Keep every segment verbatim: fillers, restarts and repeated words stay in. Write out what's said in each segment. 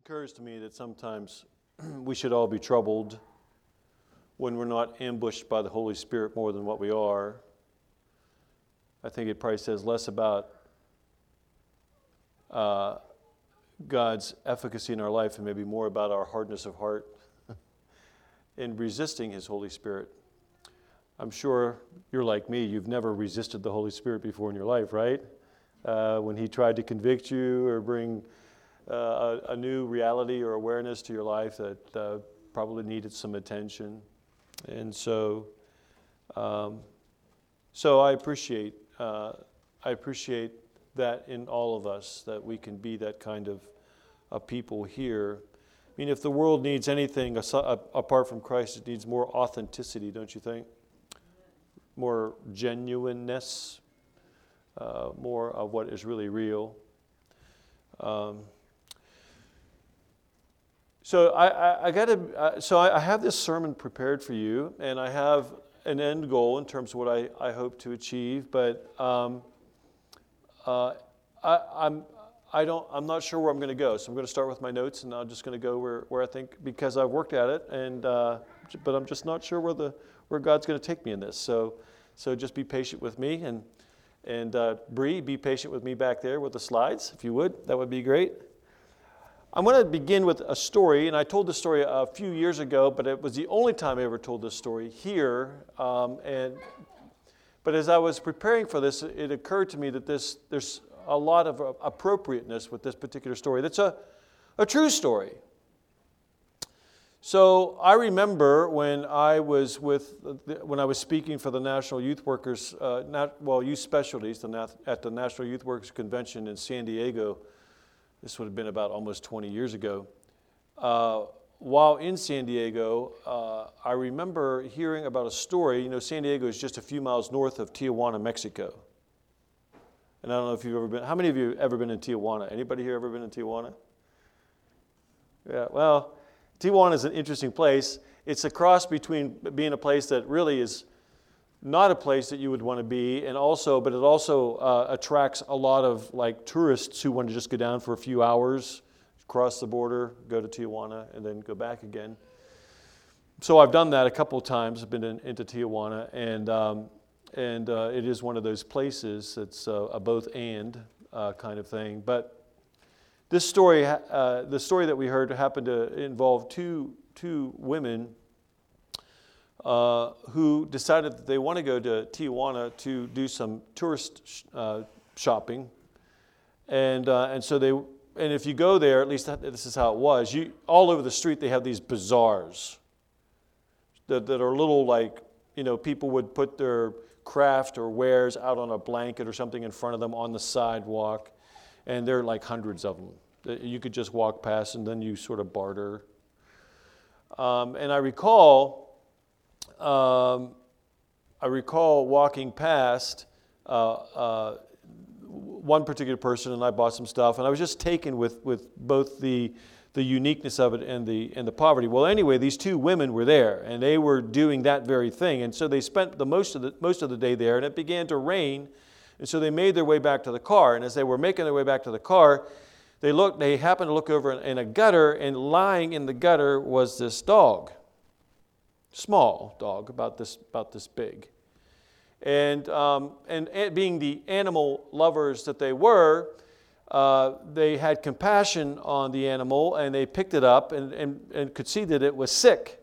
occurs to me that sometimes we should all be troubled when we're not ambushed by the Holy Spirit more than what we are. I think it probably says less about uh, God's efficacy in our life and maybe more about our hardness of heart in resisting His Holy Spirit. I'm sure you're like me. You've never resisted the Holy Spirit before in your life, right? Uh, when He tried to convict you or bring uh, a, a new reality or awareness to your life that uh, probably needed some attention. And so, um, so I appreciate, uh, I appreciate that in all of us, that we can be that kind of a people here. I mean, if the world needs anything apart from Christ, it needs more authenticity, don't you think? More genuineness, uh, more of what is really real. Um, so I, I, I got to. Uh, so I, I have this sermon prepared for you, and I have an end goal in terms of what I, I hope to achieve. But um, uh, I, I'm I don't I'm not sure where I'm going to go. So I'm going to start with my notes, and I'm just going to go where, where I think, because I've worked at it, and uh, but I'm just not sure where the where God's going to take me in this. So so just be patient with me, and and uh, Bree, be patient with me back there with the slides, if you would. That would be great. I'm going to begin with a story, and I told this story a few years ago, but it was the only time I ever told this story here. Um, and but as I was preparing for this, it occurred to me that this there's a lot of appropriateness with this particular story. That's a, a true story. So I remember when I was with when I was speaking for the National Youth Workers, uh, not, well, Youth Specialties the, at the National Youth Workers Convention in San Diego. This would have been about almost twenty years ago. Uh, while in San Diego, uh, I remember hearing about a story. You know, San Diego is just a few miles north of Tijuana, Mexico. And I don't know if you've ever been. How many of you have ever been in Tijuana? Anybody here ever been in Tijuana? Yeah, well, Tijuana is an interesting place. It's a cross between being a place that really is not a place that you would want to be, and also, but it also uh, attracts a lot of like tourists who want to just go down for a few hours, cross the border, go to Tijuana, and then go back again. So I've done that a couple of times. I've been in, into Tijuana, and um, and uh, it is one of those places that's uh, a both and uh, kind of thing. But this story, uh, the story that we heard, happened to involve two two women Uh, who decided that they want to go to Tijuana to do some tourist sh- uh, shopping, and uh, and so they and if you go there, at least that, this is how it was. You all over the street they have these bazaars that that are little, like, you know, people would put their craft or wares out on a blanket or something in front of them on the sidewalk, and there are like hundreds of them that you could just walk past, and then you sort of barter. Um, and I recall. Um, I recall walking past uh, uh, one particular person, and I bought some stuff, and I was just taken with, with both the the uniqueness of it and the and the poverty. Well, anyway, these two women were there, and they were doing that very thing, and so they spent the most of the most of the day there, and it began to rain, and so they made their way back to the car, and as they were making their way back to the car, they looked. They happened to look over in, in a gutter, and lying in the gutter was this dog. Small dog, about this about this big, and um, and being the animal lovers that they were, uh, they had compassion on the animal, and they picked it up and, and and could see that it was sick,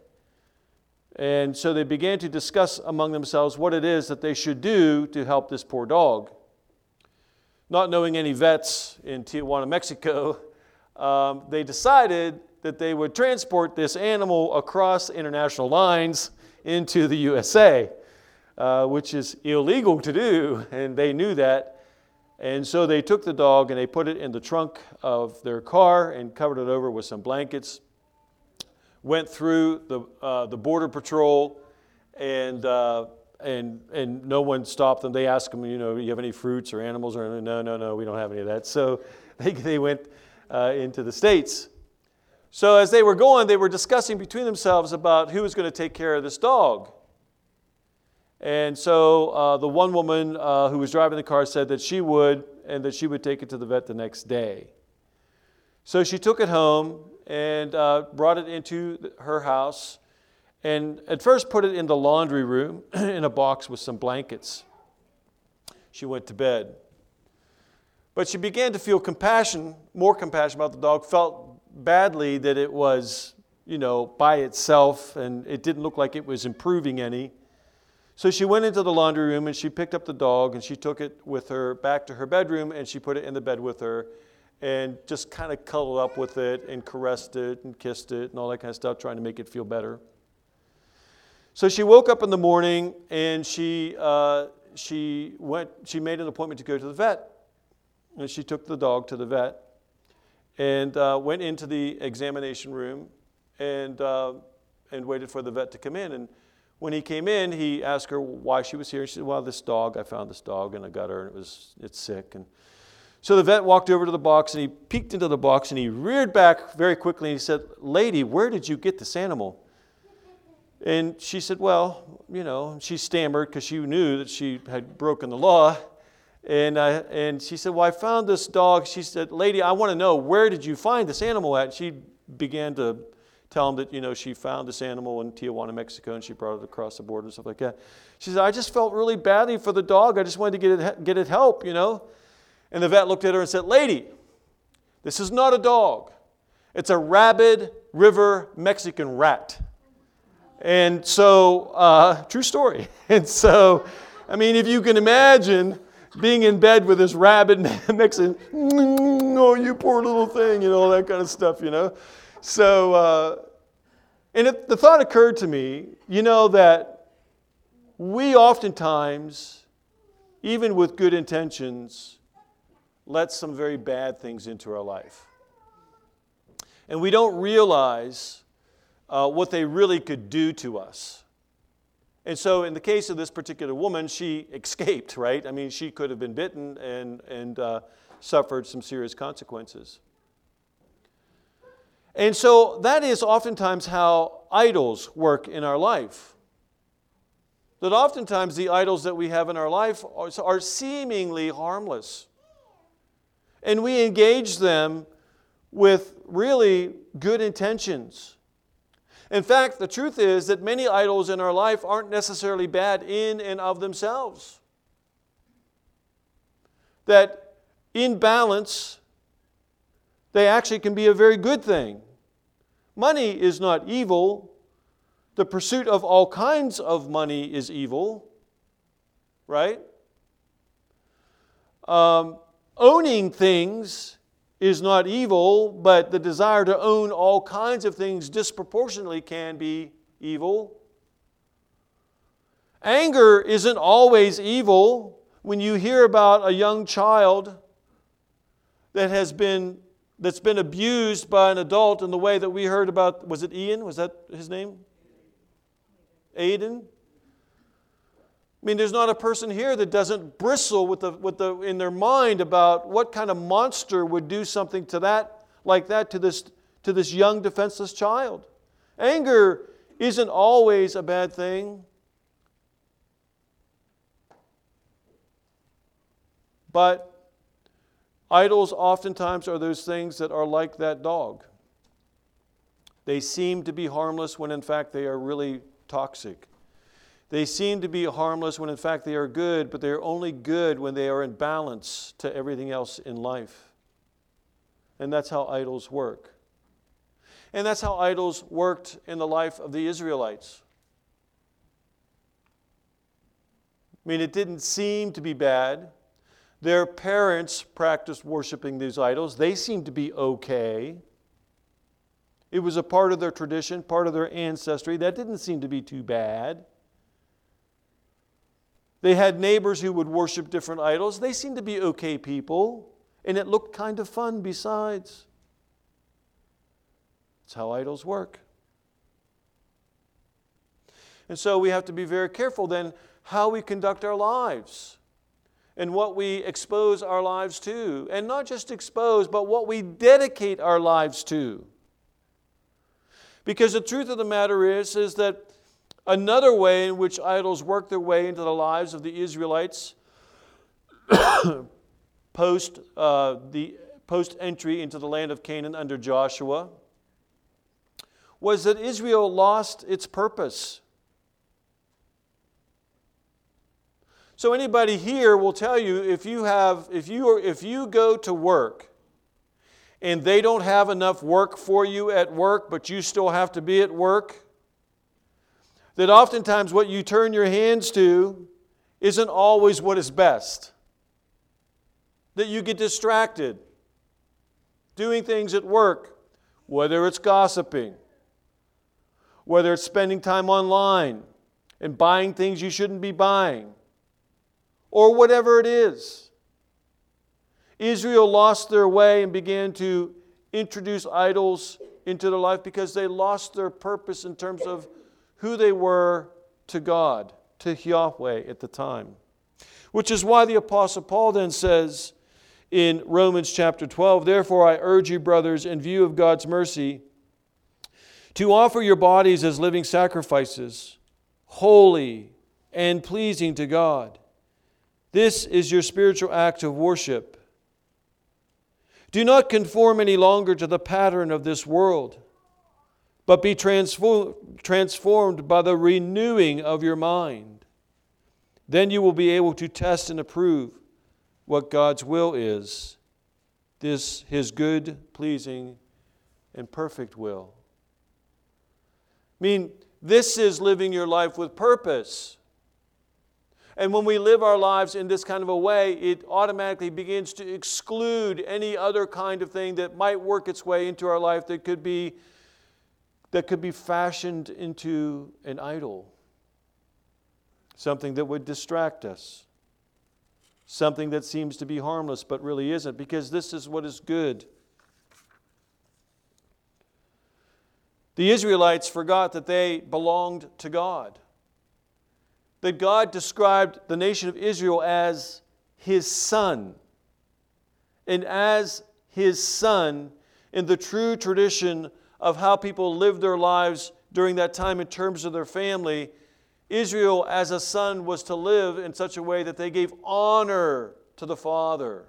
and so they began to discuss among themselves what it is that they should do to help this poor dog. Not knowing any vets in Tijuana, Mexico, um, they decided that they would transport this animal across international lines into the U S A, uh, which is illegal to do, and they knew that. And so they took the dog and they put it in the trunk of their car and covered it over with some blankets, went through the uh, the border patrol, and uh, and and no one stopped them. They asked them, you know, do you have any fruits or animals? Or no, no, no, we don't have any of that. So they they went uh, into the States. So as they were going, they were discussing between themselves about who was going to take care of this dog. And so uh, the one woman uh, who was driving the car said that she would, and that she would take it to the vet the next day. So she took it home and uh, brought it into her house, and at first put it in the laundry room in a box with some blankets. She went to bed. But she began to feel compassion, more compassion about the dog, felt badly that it was, you know, by itself, and it didn't look like it was improving any. So she went into the laundry room and she picked up the dog and she took it with her back to her bedroom and she put it in the bed with her and just kind of cuddled up with it and caressed it and kissed it and all that kind of stuff, trying to make it feel better. So she woke up in the morning and she uh, she went. She made an appointment to go to the vet, and she took the dog to the vet and uh, went into the examination room and uh, and waited for the vet to come in. And when he came in, he asked her why she was here. She said, "Well, this dog. I found this dog and I got her, and it was it's sick." And so the vet walked over to the box and he peeked into the box and he reared back very quickly and he said, "Lady, where did you get this animal?" And she said, "Well, you know," she stammered because she knew that she had broken the law. And uh, and she said, "Well, I found this dog." She said, "Lady, I want to know, where did you find this animal at?" And she began to tell him that, you know, she found this animal in Tijuana, Mexico, and she brought it across the border and stuff like that. She said, "I just felt really badly for the dog. I just wanted to get it, get it help, you know." And the vet looked at her and said, "Lady, this is not a dog. It's a rabid river Mexican rat." And so, uh, true story. And so, I mean, if you can imagine being in bed with this rabid Mexican, "Oh, you poor little thing," you know, all that kind of stuff, you know. So, uh, and it, the thought occurred to me, you know, that we oftentimes, even with good intentions, let some very bad things into our life. And we don't realize uh, what they really could do to us. And so in the case of this particular woman, she escaped, right? I mean, she could have been bitten and, and uh, suffered some serious consequences. And so that is oftentimes how idols work in our life. That oftentimes the idols that we have in our life are, are seemingly harmless. And we engage them with really good intentions. In fact, the truth is that many idols in our life aren't necessarily bad in and of themselves. That in balance, they actually can be a very good thing. Money is not evil. The pursuit of all kinds of money is evil, right? Um, owning things is not evil, but the desire to own all kinds of things disproportionately can be evil. Anger isn't always evil. When you hear about a young child that has been that's been abused by an adult in the way that we heard about, was it Ian? Was that his name? Aiden? I mean, there's not a person here that doesn't bristle with the, with the, in their mind about what kind of monster would do something to that, like that, to this, to this young, defenseless child. Anger isn't always a bad thing. But idols oftentimes are those things that are like that dog. They seem to be harmless when in fact they are really toxic. They seem to be harmless when in fact they are good, but they are only good when they are in balance to everything else in life. And that's how idols work. And that's how idols worked in the life of the Israelites. I mean, it didn't seem to be bad. Their parents practiced worshiping these idols. They seemed to be okay. It was a part of their tradition, part of their ancestry. That didn't seem to be too bad. They had neighbors who would worship different idols. They seemed to be okay people, and it looked kind of fun besides. That's how idols work. And so we have to be very careful then how we conduct our lives and what we expose our lives to. And not just expose, but what we dedicate our lives to. Because the truth of the matter is, is that another way in which idols work their way into the lives of the Israelites post uh, the post-entry into the land of Canaan under Joshua was that Israel lost its purpose. So anybody here will tell you, if you have, if you are, if you go to work and they don't have enough work for you at work, but you still have to be at work, that oftentimes what you turn your hands to isn't always what is best. That you get distracted doing things at work, whether it's gossiping, whether it's spending time online and buying things you shouldn't be buying, or whatever it is. Israel lost their way and began to introduce idols into their life because they lost their purpose in terms of who they were to God, to Yahweh at the time. Which is why the Apostle Paul then says in Romans chapter twelve, "Therefore I urge you, brothers, in view of God's mercy, to offer your bodies as living sacrifices, holy and pleasing to God. This is your spiritual act of worship. Do not conform any longer to the pattern of this world, but be transform, transformed by the renewing of your mind. Then you will be able to test and approve what God's will is, this His good, pleasing, and perfect will." I mean, this is living your life with purpose. And when we live our lives in this kind of a way, it automatically begins to exclude any other kind of thing that might work its way into our life that could be, that could be fashioned into an idol. Something that would distract us. Something that seems to be harmless but really isn't, because this is what is good. The Israelites forgot that they belonged to God. That God described the nation of Israel as His son. And as His son, in the true tradition of how people lived their lives during that time in terms of their family, Israel as a son was to live in such a way that they gave honor to the father.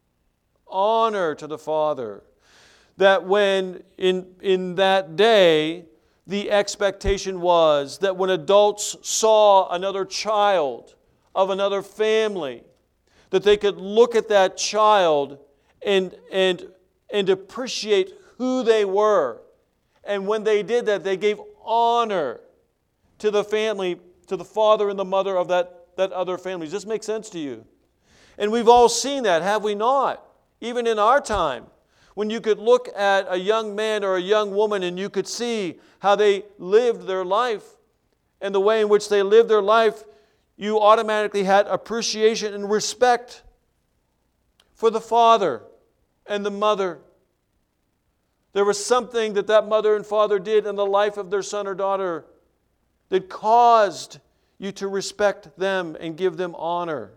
Honor to the father. That when in, in that day, the expectation was that when adults saw another child of another family, that they could look at that child and, and, and appreciate who they were. And when they did that, they gave honor to the family, to the father and the mother of that, that other family. Does this make sense to you? And we've all seen that, have we not? Even in our time. When you could look at a young man or a young woman and you could see how they lived their life and the way in which they lived their life, you automatically had appreciation and respect for the father and the mother. There was something that that mother and father did in the life of their son or daughter that caused you to respect them and give them honor.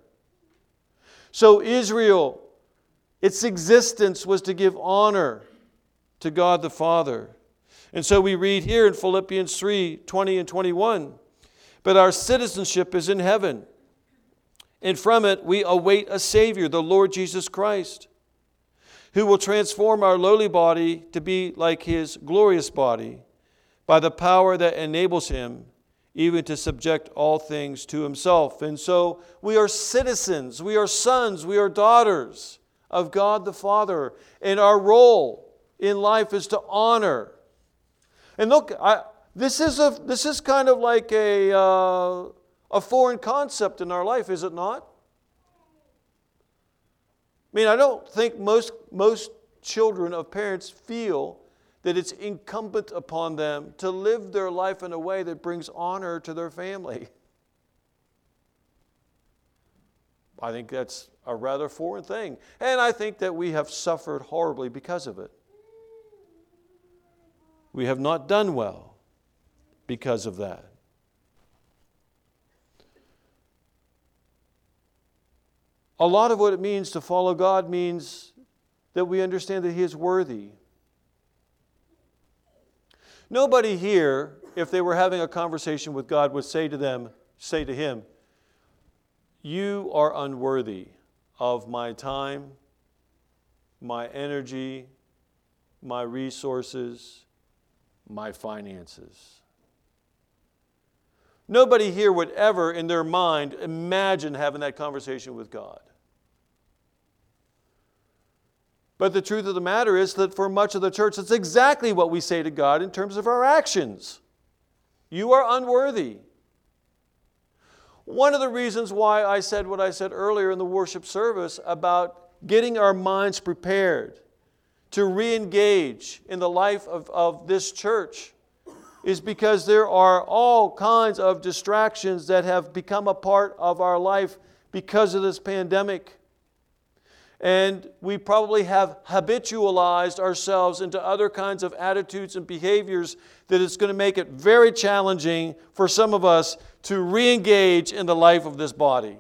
So Israel, its existence was to give honor to God the Father. And so we read here in Philippians three, twenty and twenty-one, "But our citizenship is in heaven, and from it we await a Savior, the Lord Jesus Christ, who will transform our lowly body to be like His glorious body, by the power that enables Him even to subject all things to Himself." And so we are citizens, we are sons, we are daughters of God the Father, and our role in life is to honor. And look, I, this is a this is kind of like a uh, a foreign concept in our life, is it not? I mean, I don't think most most children of parents feel that it's incumbent upon them to live their life in a way that brings honor to their family. I think that's a rather foreign thing. And I think that we have suffered horribly because of it. We have not done well because of that. A lot of what it means to follow God means that we understand that He is worthy. Nobody here, if they were having a conversation with God, would say to them, say to Him, "You are unworthy of my time. my energy, my resources, my finances. Nobody here would ever, in their mind, imagine having that conversation with God. But the truth of the matter is that for much of the church, it's exactly what we say to God in terms of our actions. You are unworthy. One of the reasons why I said what I said earlier in the worship service about getting our minds prepared to re-engage in the life of, of this church is because there are all kinds of distractions that have become a part of our life because of this pandemic. And we probably have habitualized ourselves into other kinds of attitudes and behaviors that it's going to make it very challenging for some of us to re-engage in the life of this body.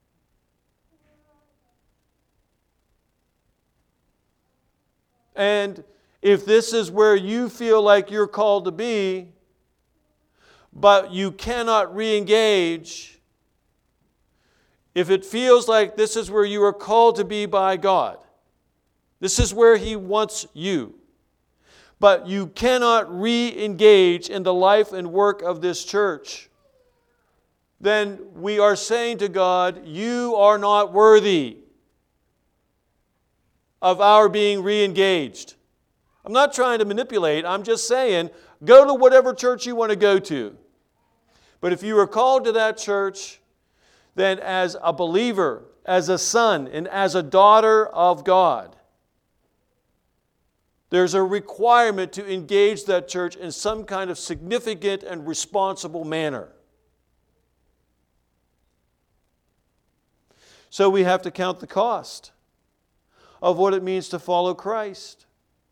And if this is where you feel like you're called to be, but you cannot re-engage, if it feels like this is where you are called to be by God, this is where He wants you, but you cannot re-engage in the life and work of this church, then we are saying to God, you are not worthy of our being re-engaged. I'm not trying to manipulate. I'm just saying, go to whatever church you want to go to. But if you are called to that church, then as a believer, as a son, and as a daughter of God, there's a requirement to engage that church in some kind of significant and responsible manner. So we have to count the cost of what it means to follow Christ.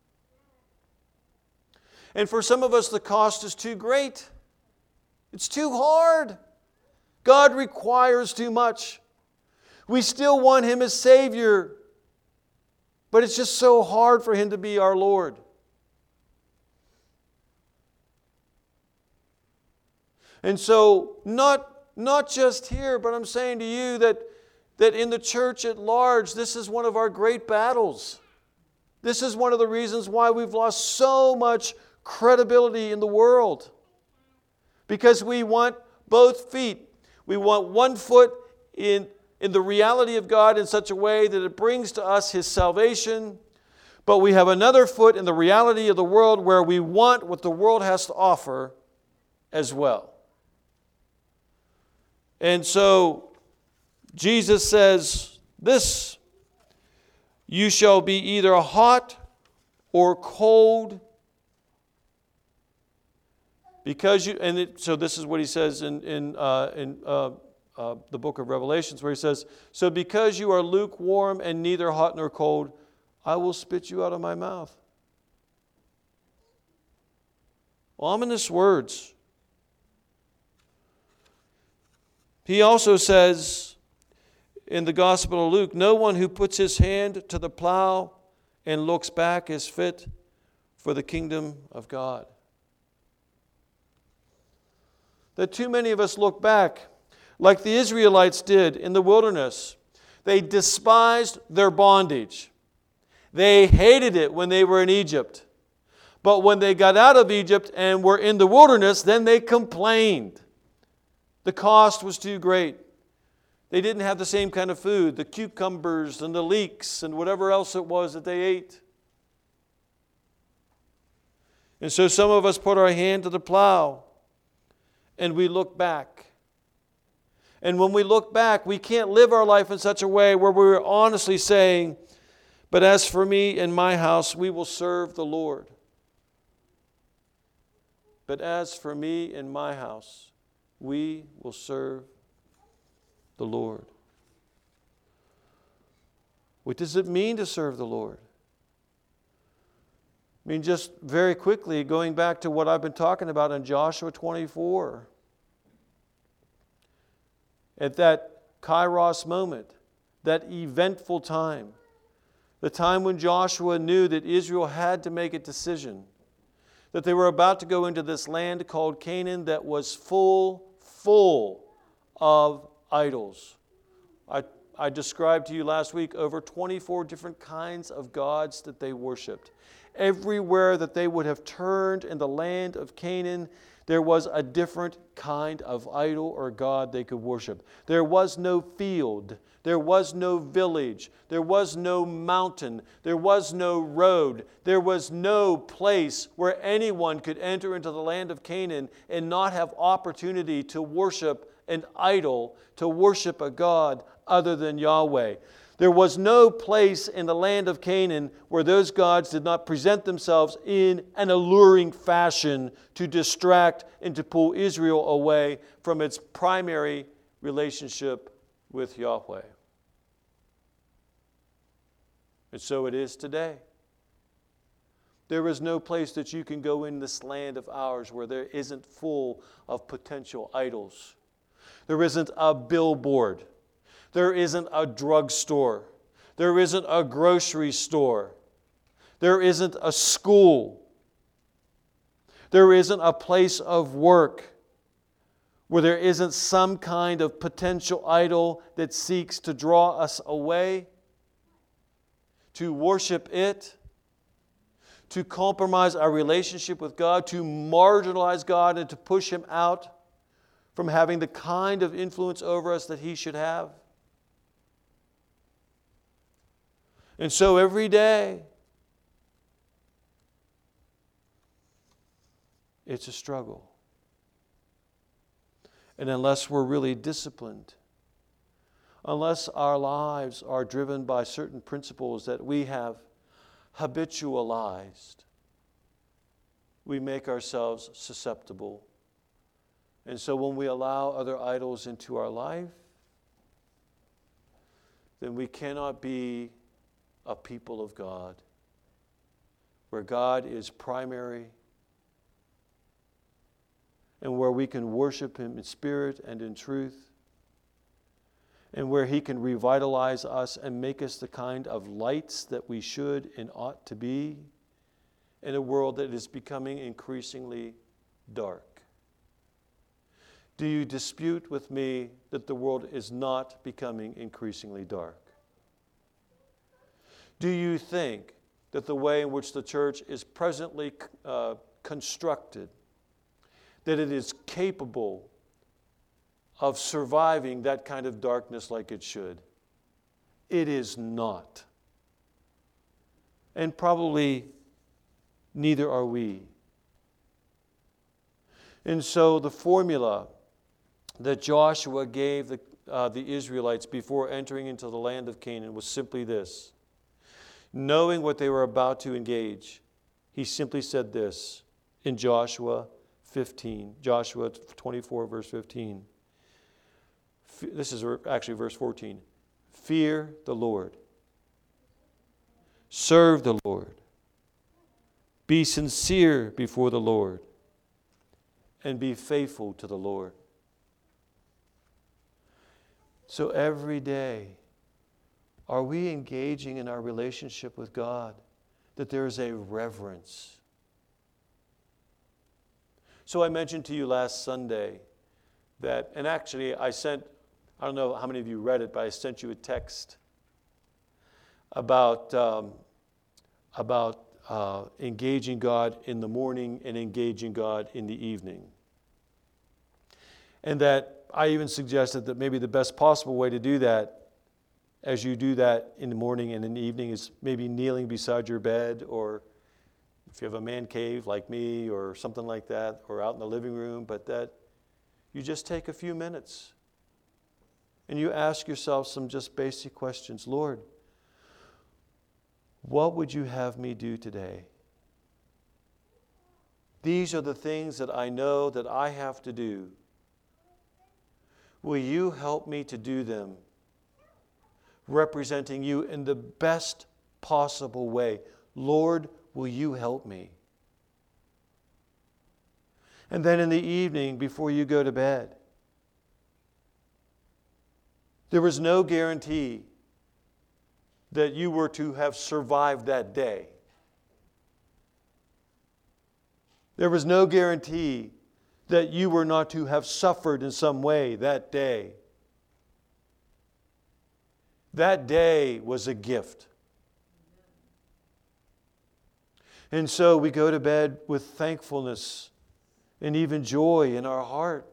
And for some of us, the cost is too great. It's too hard. God requires too much. We still want Him as Savior, but it's just so hard for Him to be our Lord. And so, not, not just here, but I'm saying to you that, that in the church at large, this is one of our great battles. This is one of the reasons why we've lost so much credibility in the world. Because we want both feet. We want one foot in, in the reality of God in such a way that it brings to us His salvation, but we have another foot in the reality of the world where we want what the world has to offer as well. And so Jesus says this, you shall be either hot or cold. Because you, and it, so this is what He says in, in, uh, in uh, uh, the book of Revelations, where He says, so because you are lukewarm and neither hot nor cold, I will spit you out of my mouth. Ominous words. He also says in the Gospel of Luke, no one who puts his hand to the plow and looks back is fit for the kingdom of God. That too many of us look back like the Israelites did in the wilderness. They despised their bondage. They hated it when they were in Egypt. But when they got out of Egypt and were in the wilderness, then they complained. The cost was too great. They didn't have the same kind of food, the cucumbers and the leeks and whatever else it was that they ate. And so some of us put our hand to the plow and we look back. And when we look back, we can't live our life in such a way where we're honestly saying, but as for me and my house, we will serve the Lord. But as for me and my house, we will serve the Lord. What does it mean to serve the Lord? I mean, just very quickly, going back to what I've been talking about in Joshua twenty-four. At that Kairos moment, that eventful time, the time when Joshua knew that Israel had to make a decision, that they were about to go into this land called Canaan that was full, full of idols. I I described to you last week over twenty-four different kinds of gods that they worshipped. Everywhere that they would have turned in the land of Canaan, there was a different kind of idol or god they could worship. There was no field. There was no village. There was no mountain. There was no road. There was no place where anyone could enter into the land of Canaan and not have opportunity to worship an idol, to worship a god other than Yahweh. There was no place in the land of Canaan where those gods did not present themselves in an alluring fashion to distract and to pull Israel away from its primary relationship with Yahweh. And so it is today. There is no place that you can go in this land of ours where there isn't full of potential idols. There isn't a billboard. There isn't a drugstore. There isn't a grocery store. There isn't a school. There isn't a place of work where there isn't some kind of potential idol that seeks to draw us away, to worship it, to compromise our relationship with God, to marginalize God and to push Him out from having the kind of influence over us that He should have. And so every day, it's a struggle. And unless we're really disciplined, unless our lives are driven by certain principles that we have habitualized, we make ourselves susceptible. And so when we allow other idols into our life, then we cannot be a people of God, where God is primary and where we can worship Him in spirit and in truth, and where He can revitalize us and make us the kind of lights that we should and ought to be in a world that is becoming increasingly dark. Do you dispute with me that the world is not becoming increasingly dark? Do you think that the way in which the church is presently uh, constructed, that it is capable of surviving that kind of darkness like it should? It is not. And probably neither are we. And so the formula that Joshua gave the, uh, the Israelites before entering into the land of Canaan was simply this. Knowing what they were about to engage, he simply said this in Joshua fifteen, Joshua twenty-four, verse fifteen. This is actually verse fourteen. Fear the Lord. Serve the Lord. Be sincere before the Lord. And be faithful to the Lord. So every day, are we engaging in our relationship with God that there is a reverence? So I mentioned to you last Sunday that, and actually I sent, I don't know how many of you read it, but I sent you a text about, um, about uh, engaging God in the morning and engaging God in the evening. And that I even suggested that maybe the best possible way to do that as you do that in the morning and in the evening is maybe kneeling beside your bed, or if you have a man cave like me or something like that, or out in the living room, but that you just take a few minutes and you ask yourself some just basic questions. Lord, what would you have me do today? These are the things that I know that I have to do. Will you help me to do them, representing you in the best possible way? Lord, will you help me? And then in the evening, before you go to bed, there was no guarantee that you were to have survived that day. There was no guarantee that you were not to have suffered in some way that day. That day was a gift. And so we go to bed with thankfulness and even joy in our heart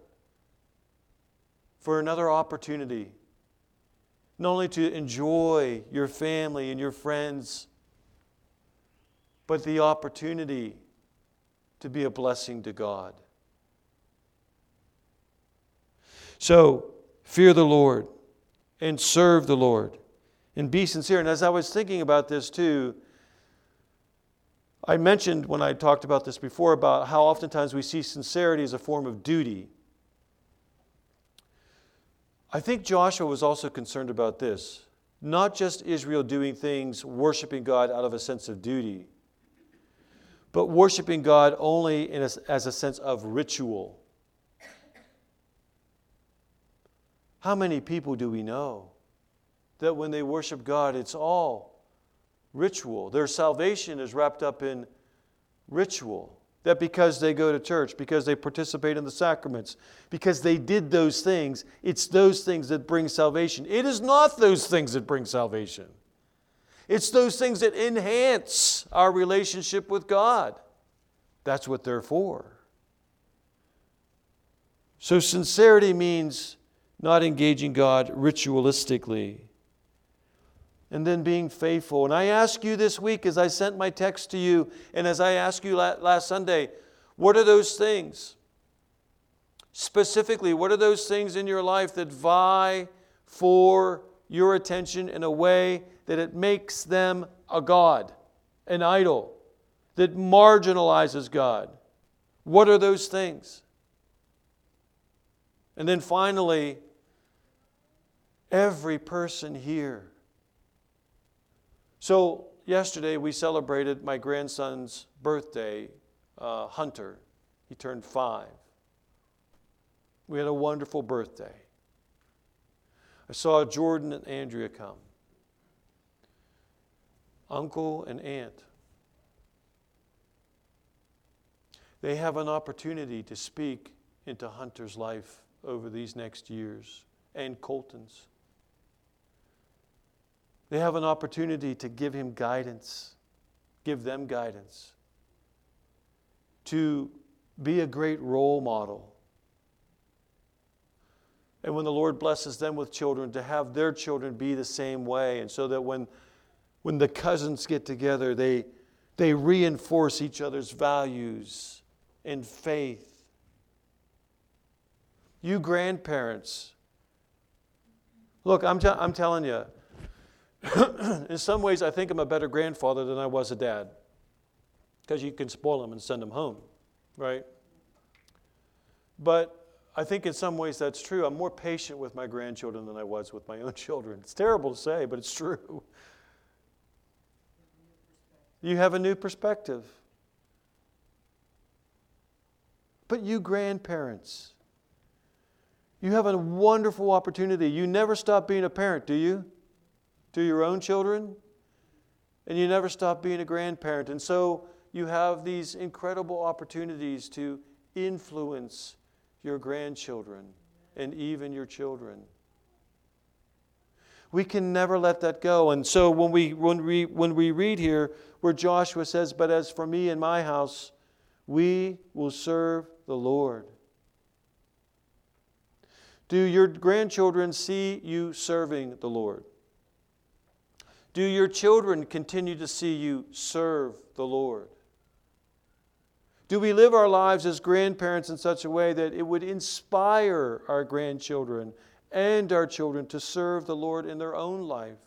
for another opportunity. Not only to enjoy your family and your friends, but the opportunity to be a blessing to God. So, fear the Lord and serve the Lord and be sincere. And as I was thinking about this too, I mentioned when I talked about this before about how oftentimes we see sincerity as a form of duty. I think Joshua was also concerned about this. Not just Israel doing things, worshiping God out of a sense of duty, but worshiping God only in a, as a sense of ritual. How many people do we know that when they worship God, it's all ritual? Their salvation is wrapped up in ritual. That because they go to church, because they participate in the sacraments, because they did those things, it's those things that bring salvation. It is not those things that bring salvation. It's those things that enhance our relationship with God. That's what they're for. So sincerity means not engaging God ritualistically. And then being faithful. And I ask you this week, as I sent my text to you, and as I asked you last Sunday, what are those things? Specifically, what are those things in your life that vie for your attention in a way that it makes them a god, an idol, that marginalizes God? What are those things? And then finally, every person here. So yesterday we celebrated my grandson's birthday, uh, Hunter. He turned five. We had a wonderful birthday. I saw Jordan and Andrea come. Uncle and aunt. They have an opportunity to speak into Hunter's life over these next years, and Colton's. They have an opportunity to give him guidance, give them guidance, to be a great role model. And when the Lord blesses them with children, to have their children be the same way. And so that when, when the cousins get together, they, they reinforce each other's values and faith. You grandparents, look, I'm, t- I'm telling you, in some ways, I think I'm a better grandfather than I was a dad, because you can spoil them and send them home, right? But I think in some ways that's true. I'm more patient with my grandchildren than I was with my own children. It's terrible to say, but it's true. You have a new perspective. But you grandparents, you have a wonderful opportunity. You never stop being a parent, do you? To your own children, and you never stop being a grandparent. And so you have these incredible opportunities to influence your grandchildren and even your children. We can never let that go. And so when we when we when we read here where Joshua says, "But as for me and my house, we will serve the Lord." Do your grandchildren see you serving the Lord? Do your children continue to see you serve the Lord? Do we live our lives as grandparents in such a way that it would inspire our grandchildren and our children to serve the Lord in their own life?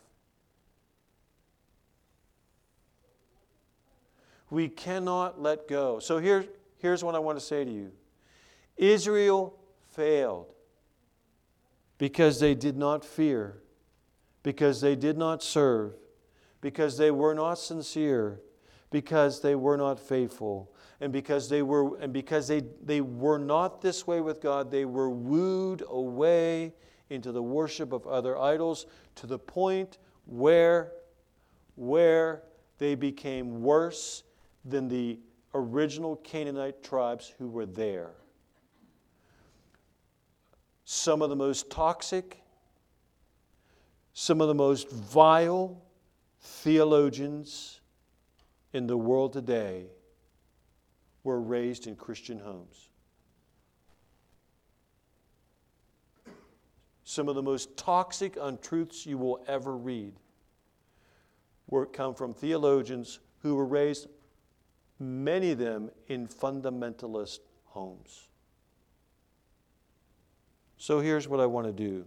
We cannot let go. So here, here's what I want to say to you. Israel failed because they did not fear, because they did not serve, because they were not sincere, because they were not faithful, and because they were and because they, they were not this way with God. They were wooed away into the worship of other idols to the point where, where they became worse than the original Canaanite tribes who were there. Some of the most toxic, Some of the most vile theologians in the world today were raised in Christian homes. Some of the most toxic untruths you will ever read were come from theologians who were raised, many of them, in fundamentalist homes. So here's what I want to do.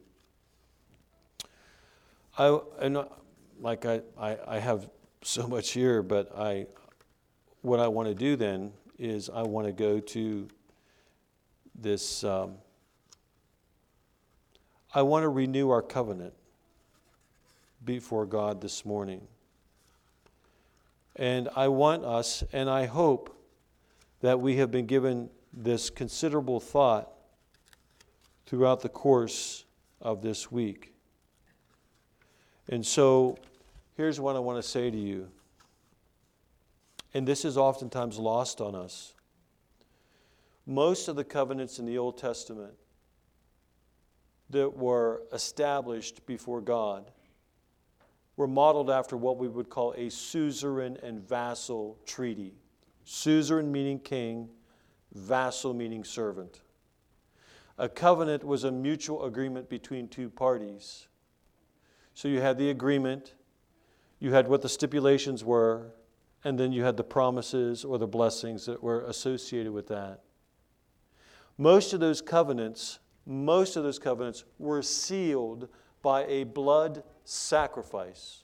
I and like I, I, I have so much here, but I what I want to do then is I want to go to this. Um, I want to renew our covenant before God this morning. And I want us, and I hope that we have been given this considerable thought throughout the course of this week. And so, here's what I want to say to you. And this is oftentimes lost on us. Most of the covenants in the Old Testament that were established before God were modeled after what we would call a suzerain and vassal treaty. Suzerain meaning king, vassal meaning servant. A covenant was a mutual agreement between two parties. So you had the agreement, you had what the stipulations were, and then you had the promises or the blessings that were associated with that. Most of those covenants, most of those covenants were sealed by a blood sacrifice.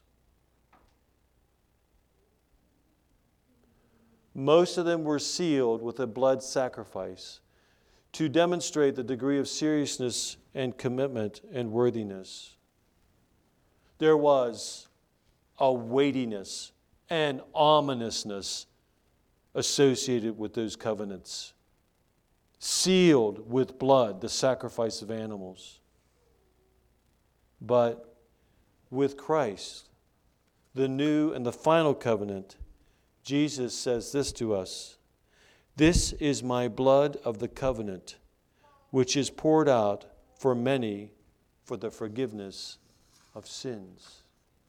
Most of them were sealed with a blood sacrifice to demonstrate the degree of seriousness and commitment and worthiness. There was a weightiness and ominousness associated with those covenants, sealed with blood, the sacrifice of animals. But with Christ, the new and the final covenant, Jesus says this to us: "This is my blood of the covenant, which is poured out for many for the forgiveness of sins."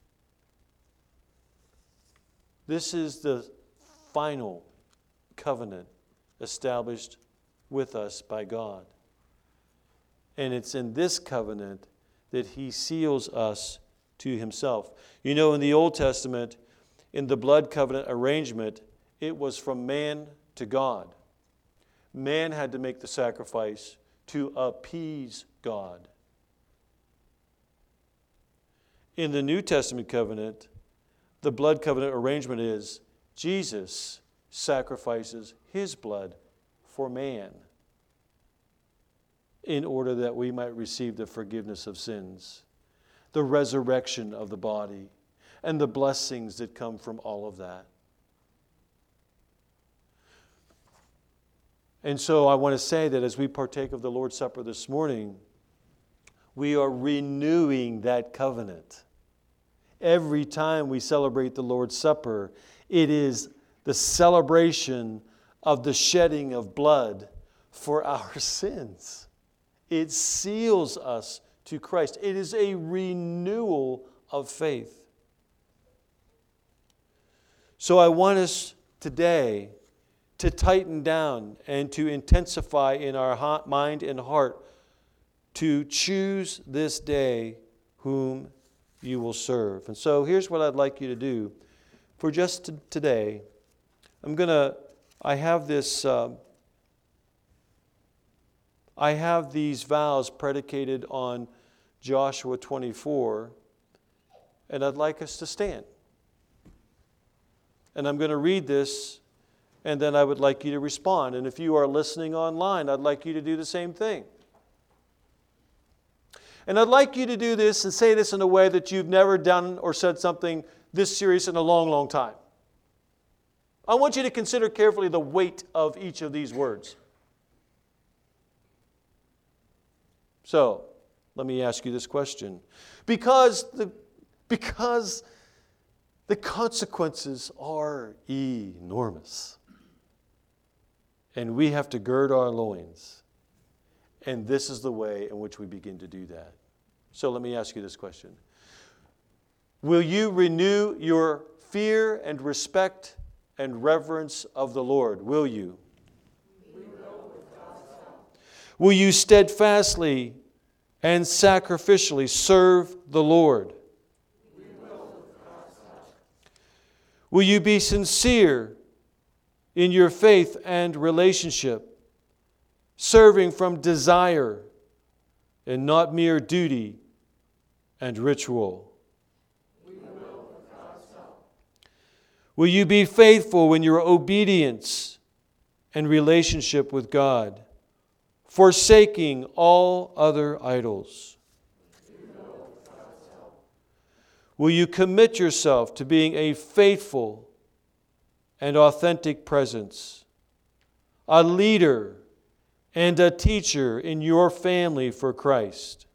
This is the final covenant established with us by God. And it's in this covenant that He seals us to Himself. You know, in the Old Testament, in the blood covenant arrangement, it was from man to God. Man had to make the sacrifice to appease God. In the New Testament covenant, the blood covenant arrangement is Jesus sacrifices His blood for man in order that we might receive the forgiveness of sins, the resurrection of the body, and the blessings that come from all of that. And so I want to say that as we partake of the Lord's Supper this morning, we are renewing that covenant. Every time we celebrate the Lord's Supper, it is the celebration of the shedding of blood for our sins. It seals us to Christ. It is a renewal of faith. So I want us today to tighten down and to intensify in our mind and heart to choose this day whom you will serve. And so here's what I'd like you to do for just t- today. I'm going to, I have this, um, I have these vows predicated on Joshua twenty-four, and I'd like us to stand. And I'm going to read this, and then I would like you to respond. And if you are listening online, I'd like you to do the same thing. And I'd like you to do this and say this in a way that you've never done or said something this serious in a long, long time. I want you to consider carefully the weight of each of these words. So, let me ask you this question. Because the, because the consequences are enormous, and we have to gird our loins, and this is the way in which we begin to do that. So let me ask you this question. Will you renew your fear and respect and reverence of the Lord? Will you? We will with God's help. Will you steadfastly and sacrificially serve the Lord? We will with God's help. Will you be sincere in your faith and relationship, serving from desire and not mere duty and ritual? We will with God's help. Will you be faithful in your obedience and relationship with God, forsaking all other idols? We will with God's help. Will you commit yourself to being a faithful and authentic presence, a leader and a teacher in your family for Christ?